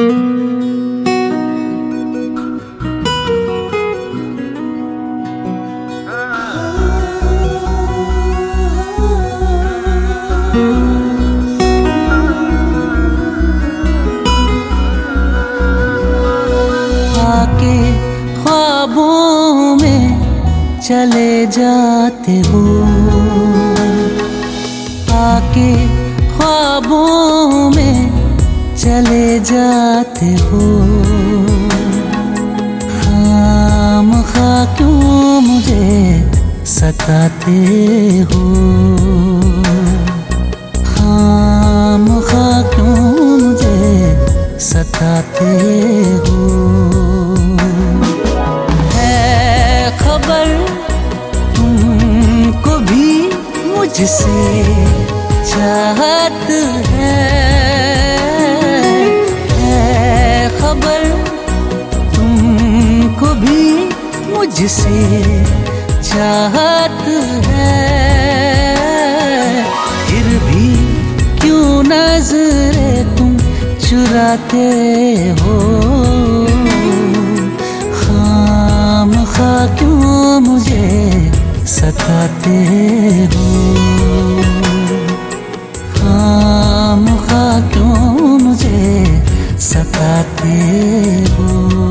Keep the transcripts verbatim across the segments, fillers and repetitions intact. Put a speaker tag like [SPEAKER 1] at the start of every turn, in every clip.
[SPEAKER 1] आके ख्वाबों में चले जाते हो, आके ख्वाबों में चले जाते हो। खामखा क्यों मुझे सताते हो, खामखा क्यों मुझे सताते हो। है खबर तुमको भी मुझसे चाहत है, है खबर तुमको भी मुझसे चाहत है। फिर भी क्यों नजरे तुम चुराते हो, खामखा क्यों मुझे सताते हो, खामखा क्यों मुझे सताते हो।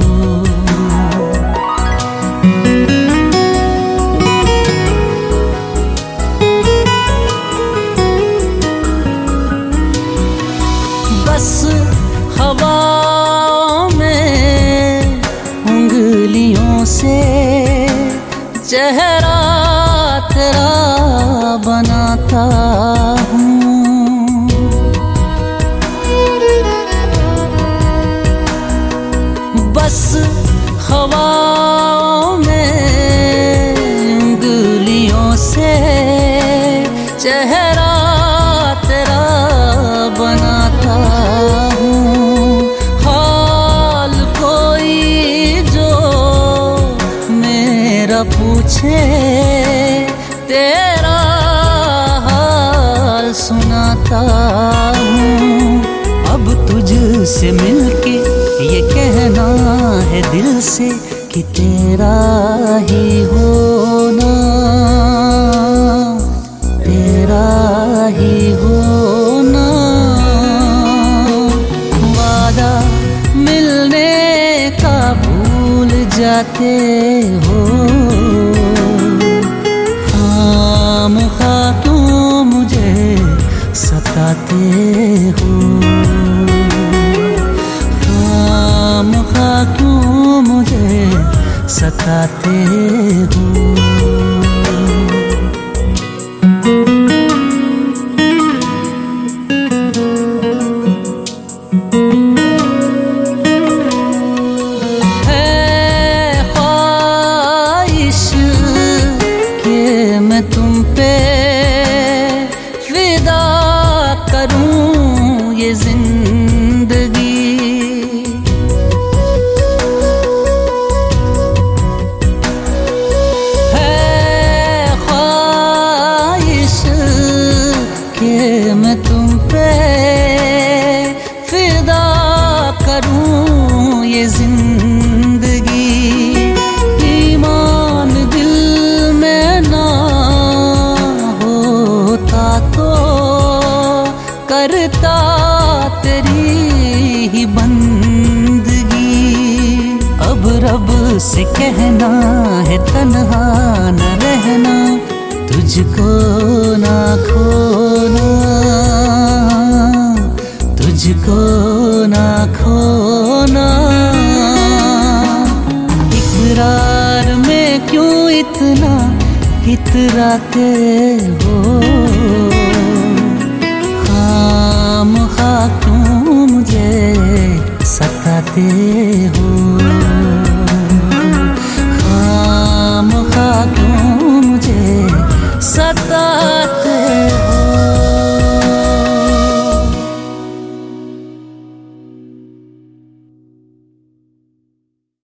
[SPEAKER 1] बस हवाओं में उंगलियों से चेहरा तेरा बनाता हूँ। बस हवाओं में उंगलियों से चेहरा तेरा बनाता हूँ। हाल कोई जो मेरा पूछे तेरा हाल सुनाता हूँ। अब तुझसे मिलके ये कहना है दिल से कि तेरा ही होना, तेरा ही होना। वादा मिलने का भूल जाते हो, खामखा क्यों मुझे सताते हो, खामखा क्यों मुझे सताते हो। मैं तुम पे फिदा करूं ये जिंदगी, है ख्वाहिश के मैं तुम पे फिदा करूं ये जिंदगी। ईमान दिल में ना तो करता तेरी ही बंदगी। अब रब से कहना है तन्हा न रहना, तुझको ना खोना, तुझको ना खोना। इकरार में क्यों इतना इतराते हो, खामखा क्यों मुझे सताते हो।